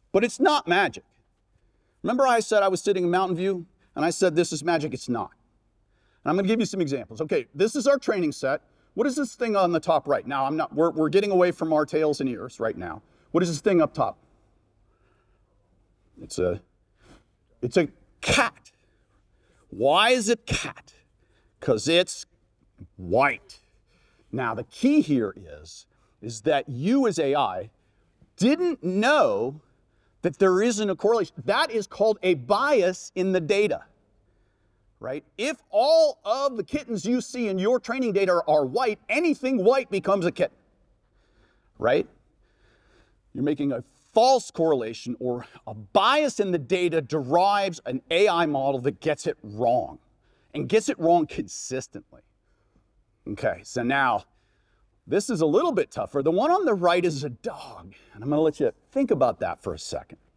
but it's not magic. Remember I said I was sitting in Mountain View and I said this is magic? It's not. And I'm going to give you some examples. Okay, this is our training set. What is this thing on the top right? Now, we're getting away from our tails and ears right now. What is this thing up top? It's a cat. Why is it cat? Because it's white. Now, the key here is that you as AI didn't know that there isn't a correlation. That is called a bias in the data, right? If all of the kittens you see in your training data are white, anything white becomes a kitten, right? You're making a false correlation, or a bias in the data derives an AI model that gets it wrong, and gets it wrong consistently. Okay, so now, this is a little bit tougher. The one on the right is a dog, and I'm going to let you think about that for a second.